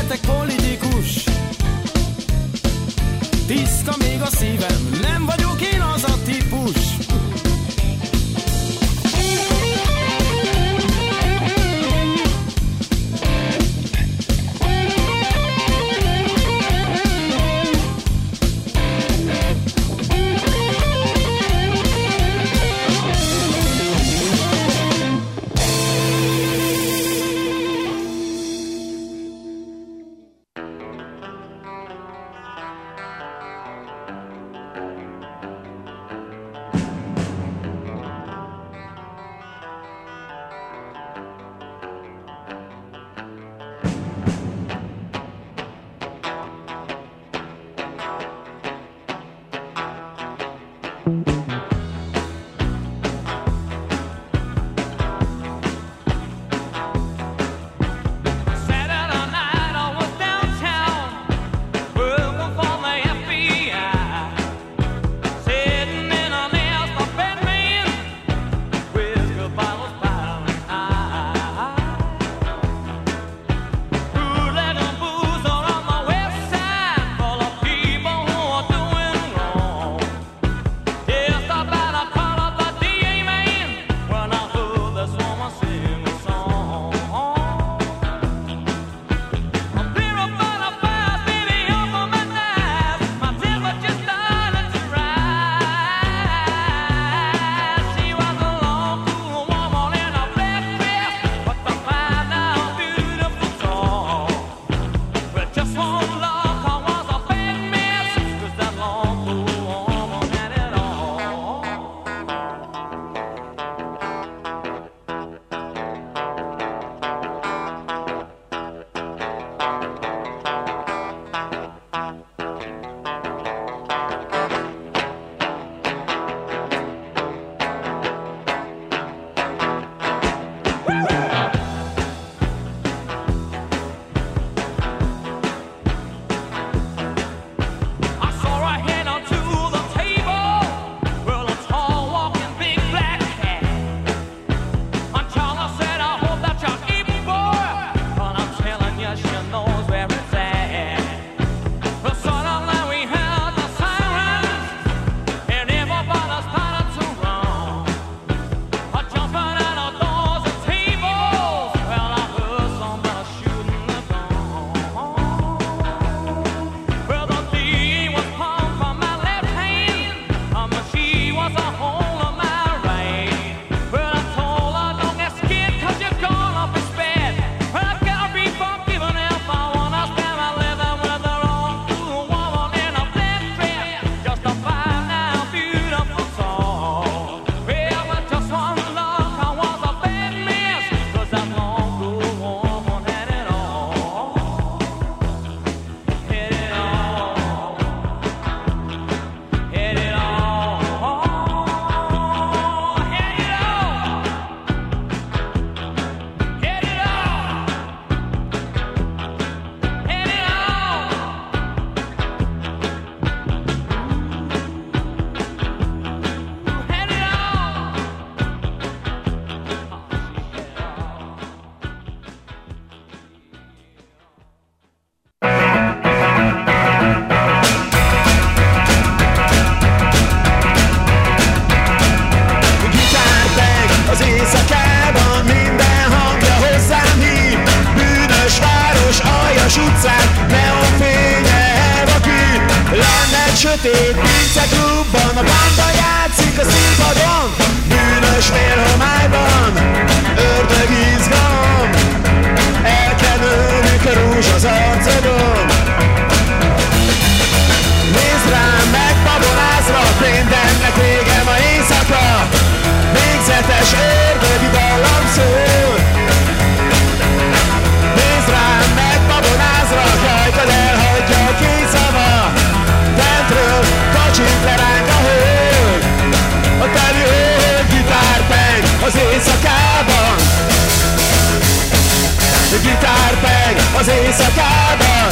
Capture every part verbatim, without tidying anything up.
lehetek politikus. Tiszta még a szívem, nem vagyok én az a típus. sötét pinceklubban, a banda játszik a színpadon, bűnös vérhomályban, ördög izgalom, el kell nőnünk a rúzs az arcodon. Nézd rám, megbabonázlak, mindennek vége ma éjszaka, végzetes ördögi dallam szól. Nézd rám, megbabonázlak, hajtad elhagyja a készava, bentről kacsint le ránk a hőr, a teli hőr gitárpeng az éjszakában, gitárpeng az éjszakában.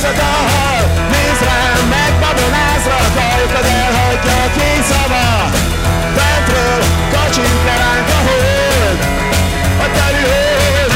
a dal, nézd rám, megbabonázva, kajkod elhagyja a kényszava. Bentről kacsint le ránk a hold, a teli hold.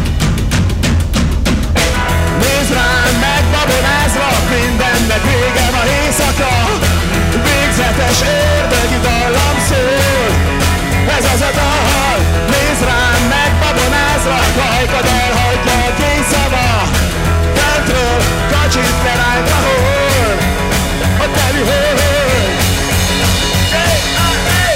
Nézd rám, megbabonázva, mindennek vége van éjszaka. Végzetes ördögi dallam szól, ez az a dal. Nézd rám, megbabonázva, kajkod elhagyja a kényszava. Bentről kacsint le ránk a hold, a teli hold. Hey, hey.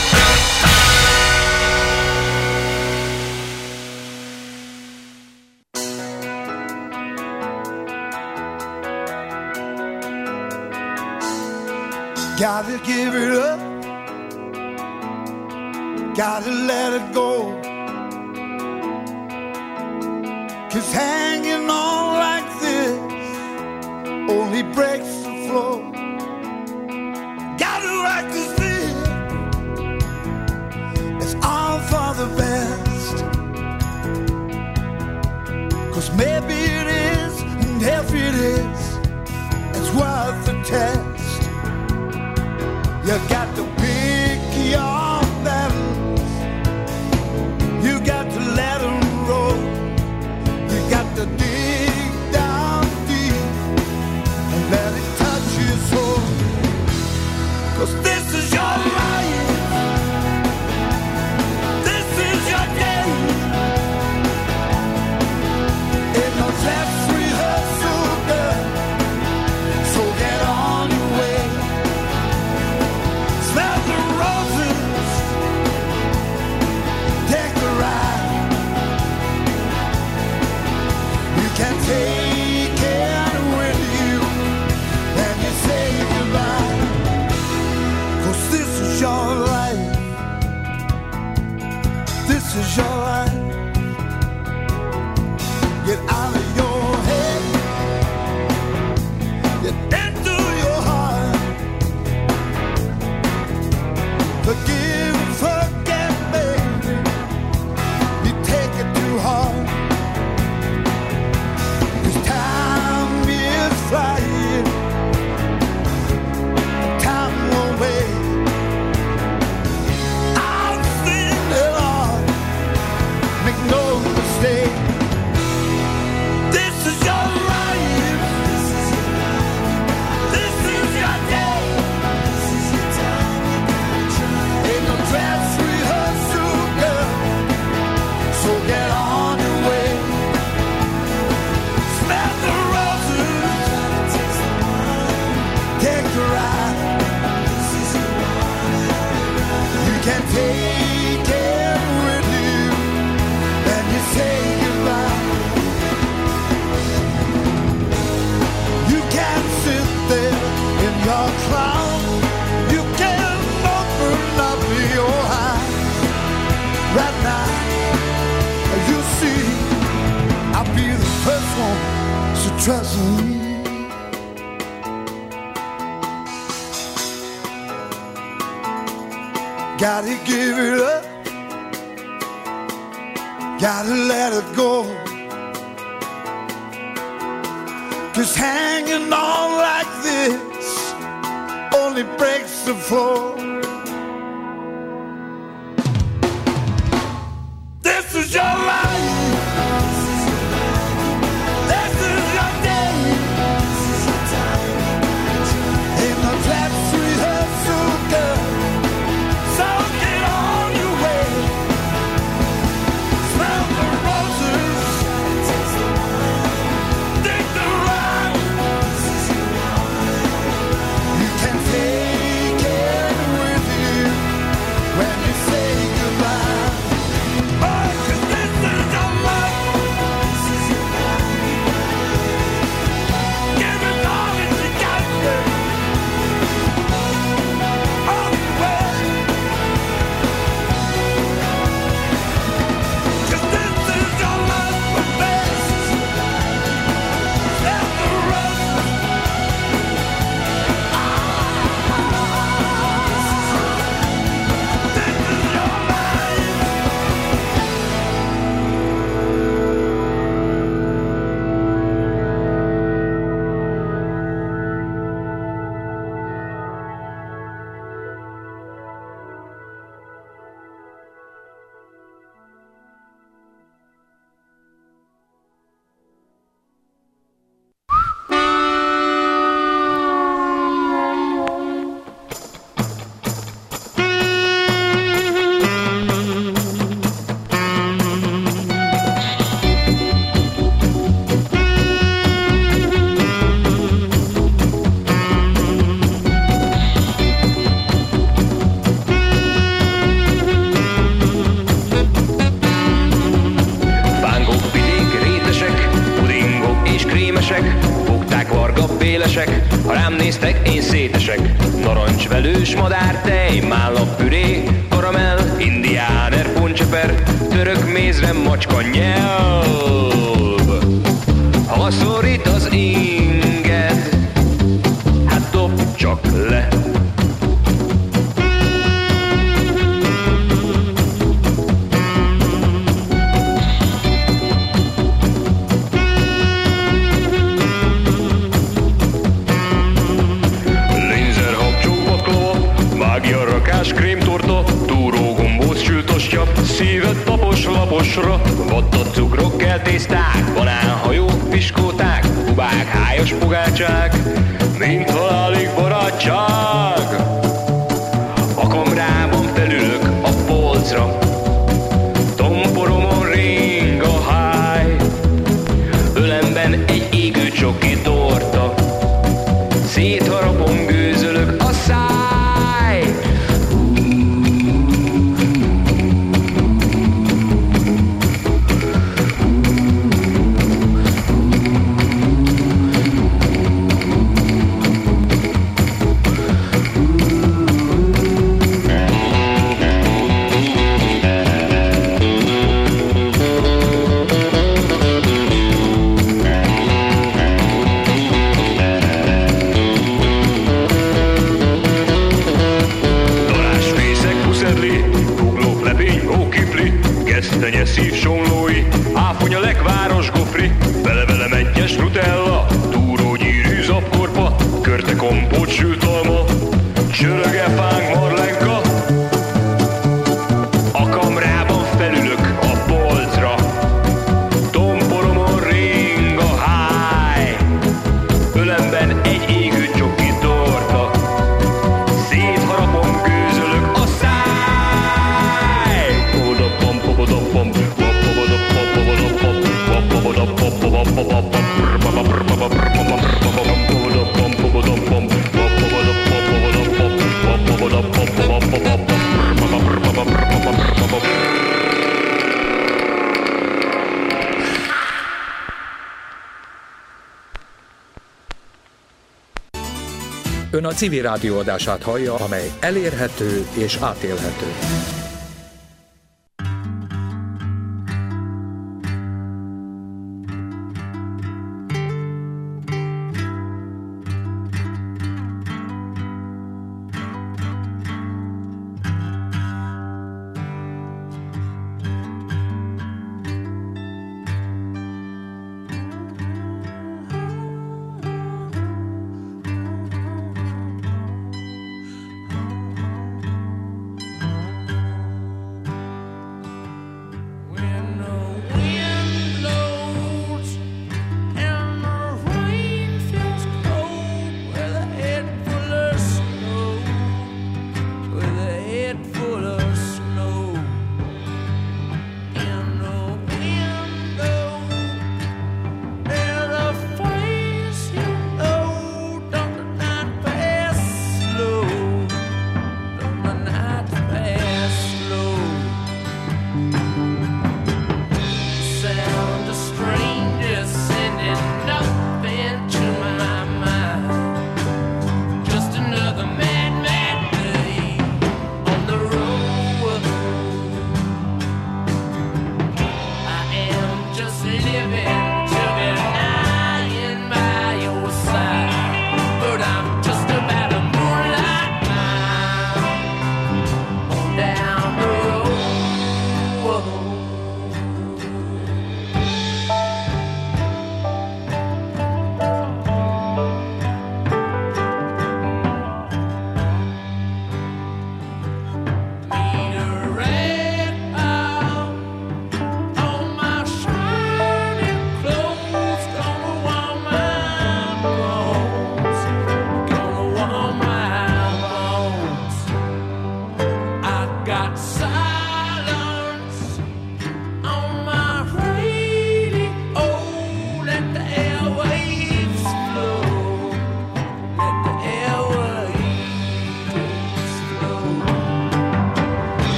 Gotta give it up, gotta let it go, 'cause hanging on like this only breaks the flow. Gotta rock this thing, it's all for the best, 'cause maybe it is, and if it is, it's worth the test. You got to pick your battles, you got to let them roll, you got to dig down deep and let it touch your soul, 'cause this is your life, this is your day, ain't no dress rehearsal, girl, so get on your way. Smell the roses, take the ride. You can take it with you and you say goodbye, 'cause this is your life, this is your life. Get out of your head, get into your heart. Forgive and forget, baby, you take it too hard, 'cause time is flying, time won't wait. I've seen it all, make no mistake. This is your life, this is your day, ain't no dress rehearsal, girl, so get on your way. Smell the roses, take a ride. You can take it with you and you say goodbye. You can sit there in your cloud, you can open up your eyes. Right now, you see, I'll be the first one, so trust me. Gotta give it up, gotta let it go, 'cause hanging on like this only breaks the flow. This is your life, this is your day, ain't no dress rehearsal, girl, so get on your way. Smell the roses, dig the ride. You can take it édesek, ha rám néztek, én szétesek. Narancsvelős madártej, mállapüré, karamell, indiáner, poncseper, török mézre, macska nyelv. Ha szorít az inged, hát dobd csak le. Krémtorta, túró gombóc sültostya, szíved tapos laposra, vatta cukrok, kell tészták, banánhajók, piskóták, kubák, hájas pogácsák, mint halálig barátság. A kamrában felülök a polcra, tomporomon ring a háj, ölemben egy égő csoki torta, szétharapom, gőzölök a száj. Szív somlói, áfonya lekváros gofri, vele-vele mennyes nutella, túrógyűrű zapkorpa, körte kompót sült alma, csöröge fánk marlenka. A kamrában felülök a polcra, tomporomon ring a háj, ölemben egy égő csoki torta, szétharapom, gőzölök a száj. Ön a Civil Rádió adását hallja, amely elérhető és átélhető.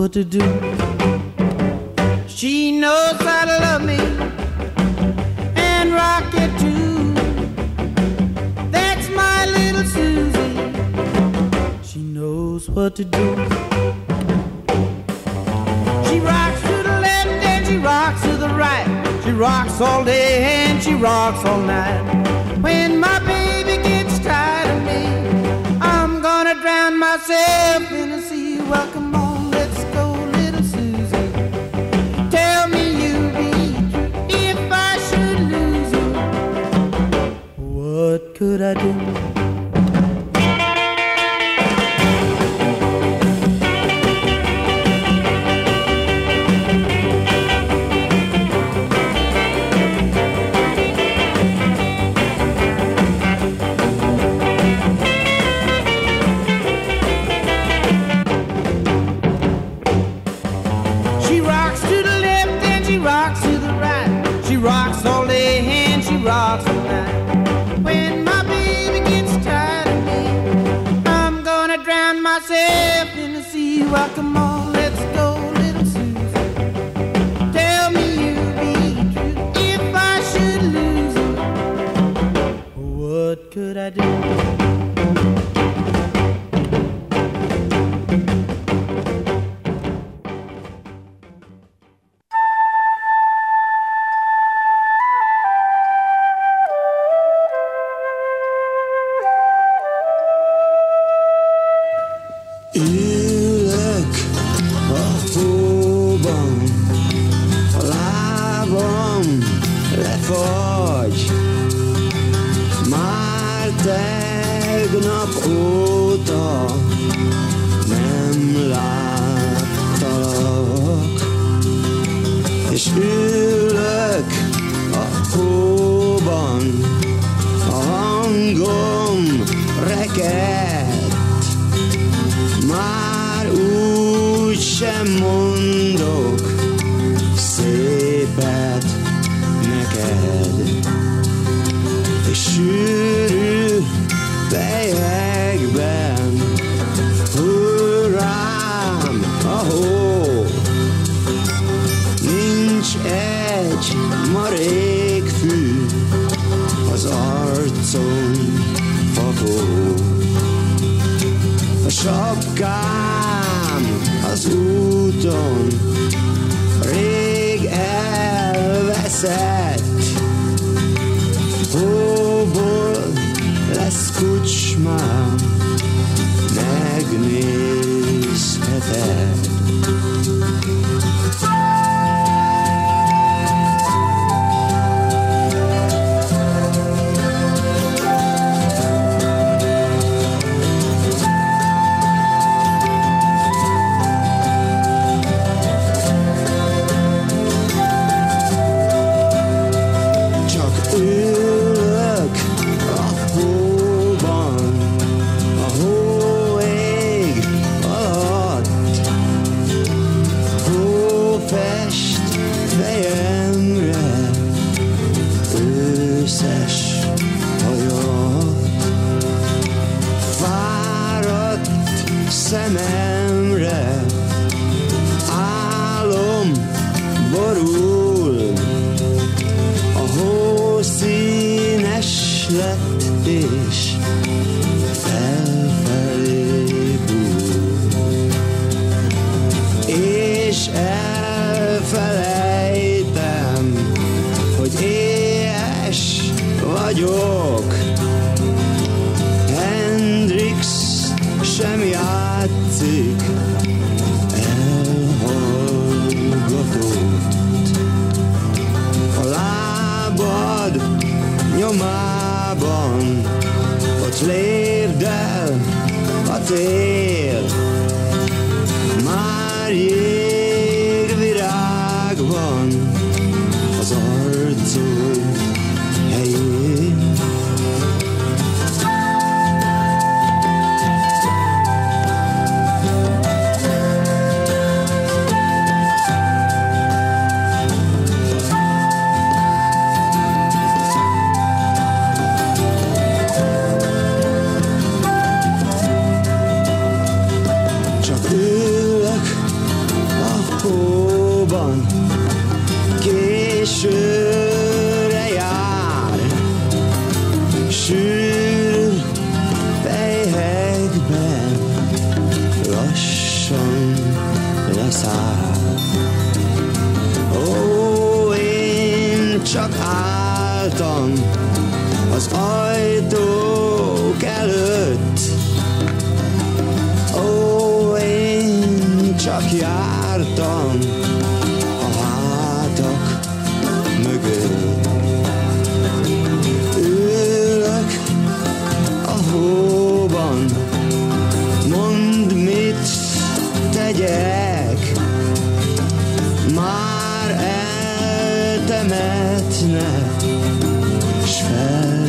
what to do. She knows how to love me and rock it too. That's my little Susie. She knows what to do. She rocks to the left and she rocks to the right. She rocks all day and she rocks all night. When my baby gets tired of me, I'm gonna drown myself in the sea. Well, come on, let's go, little Susie. Tell me you'll be if I should lose you. What could I do? Rocks all day and she rocks all night. When my baby gets tired of me, I'm gonna drown myself in the sea. Well, come on, let's go, little Susie. Tell me you'll be true if I should lose you. What could I do? temetnek, s fel